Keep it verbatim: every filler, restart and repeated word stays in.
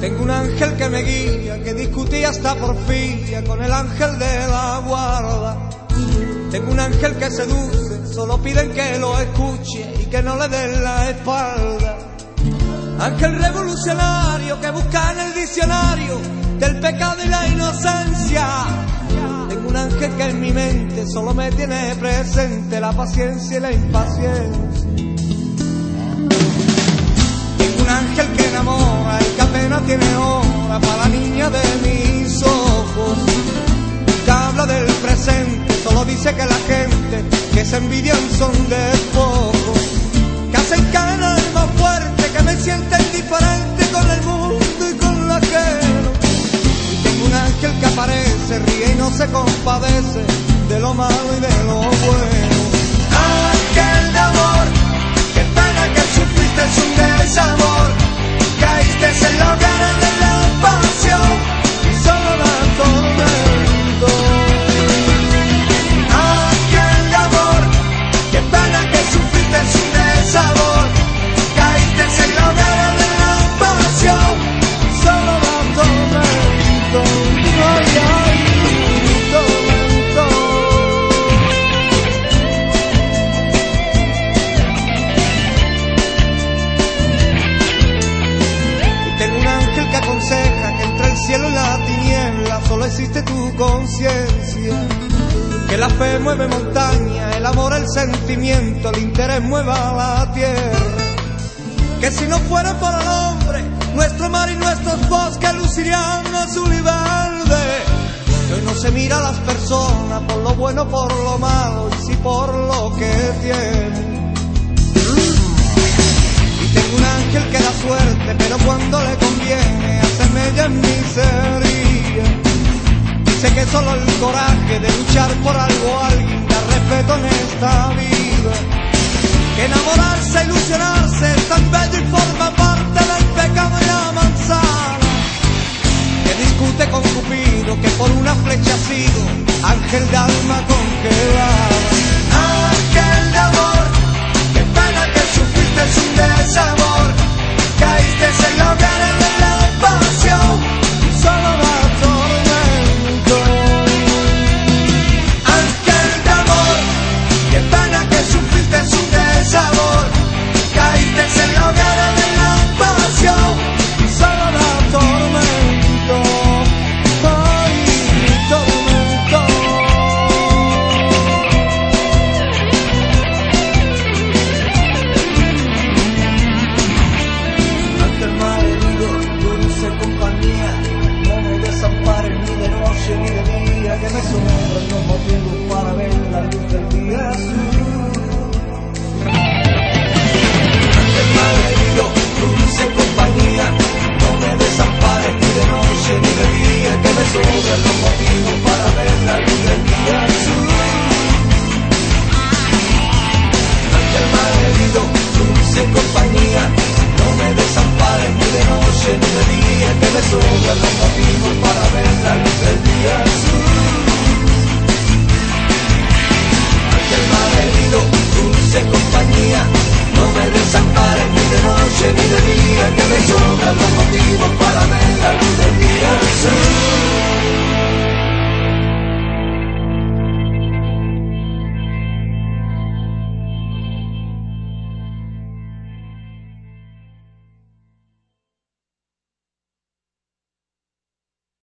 Tengo un ángel que me guía, que discutía hasta porfía con el ángel de la guarda. Tengo un ángel que seduce, solo piden que lo escuche y que no le den la espalda. Ángel revolucionario que busca en el diccionario del pecado y la inocencia. Tengo un ángel que en mi mente solo me tiene presente la paciencia y la impaciencia. Tengo un ángel que enamora y que apenas tiene hora para la niña de mis ojos. Nunca habla del presente, solo dice que la gente que se envidian son de pocos. Que hacen caer el más fuerte, que me siente indiferente con el mundo y con la ajeno. Y tengo un ángel que aparece, ríe y no se compadece de lo malo y de lo bueno. Ángel de amor, qué pena que sufriste un desamor, caíste en la hoguera de la pasión y solo da tormento. Ángel de amor, qué pena que sufriste un desamor, caíste en la hoguera de la pasión y solo da tormento. Ay, ay, tormento. Tengo un ángel que aconseja que entre el cielo y la tiniebla solo existe tu conciencia. Que la fe mueve montaña, el amor, el sentimiento, el interés mueva la tierra. Que si no fuera por el hombre, nuestro mar y nuestros bosques lucirían azul y verde. Que hoy no se mira a las personas por lo bueno, por lo malo y sí por lo que tienen. Y tengo un ángel que da suerte, pero cuando le conviene hace mella en miseria. Dice que solo el coraje de luchar por algo, alguien, de